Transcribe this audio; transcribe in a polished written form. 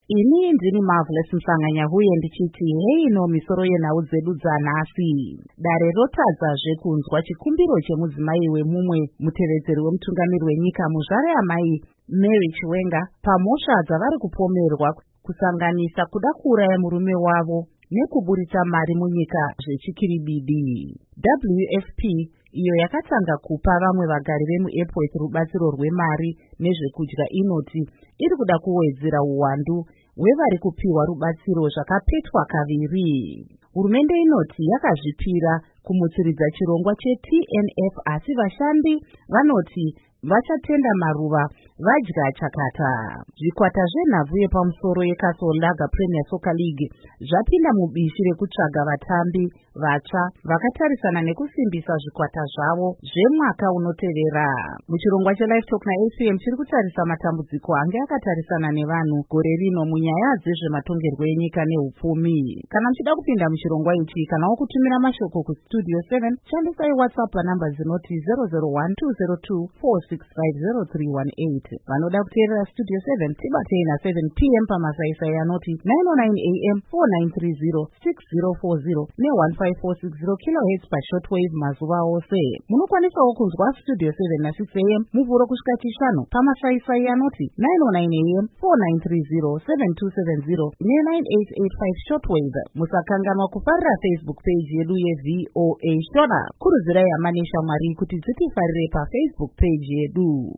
Ini ndini Marvelous Msanganya huye ndichiti hei no misoro yenhau dzedu dzanhasi. Dare rotadzazve kunzwa chikumbiro chemudzimai wemumwe mutevedzeri wemutungamiri wenyika muzvare amai Mary Chiwenga pamhosva dzavari kupomerwa kusanganisa kuda kuuraya murume wavo nekuburitsa mari munyika zvechikiribidi. WFP iyo yakatanga kupa vamwe vagari vemuAirport rubatsiro rwemari nezvekudya inoti iri kuda kuwedzera uwandu hwevari kupiwa rubatsiro zvakapetwa kaviri. Hurumende inoti yakazvipira kumutsiridza chirongwa cheTNF asi vashandi vanoti vachatenda maruva vadya chakata. Zvikwata zvenhabvu yepamusoro yeCastle Lager Premier Soccer League zvapinda mubishi rekutsvaga vatambi vatsva vakatarisana nekusimbisa zvikwata zvavo zvemwaka unotevera. Muchirongwa cheLivetalk naACM chiri kutarisa matambudziko ange akatarisana nevanhu gore rino munyaya dzezvematongerwo enyika nehupfumi. Kana muchida kupinda muchirongwa ichi kanawo kutumira mashoko kustudio 7 shandisai WhatsApp panhamba dzinoti 0012024650318. Vanoda kuteerera Studio 7 tibatei na7 PM pamasaisai anoti 909 AM 4930 6040 ne1540 kHz pashortwave mazuva ose. Munokwanisawo kunzwa Studio 7 na6 AM muvhuro kusvika chishanu pamasaisai anoti 909 AM 4930 7270 ne9885 shortwave. Musakanganwa kufarira Facebook page yedu yeVOA Shona. Kurudzirai hama neshamwari kuti dzitifarire paFacebook page yedu.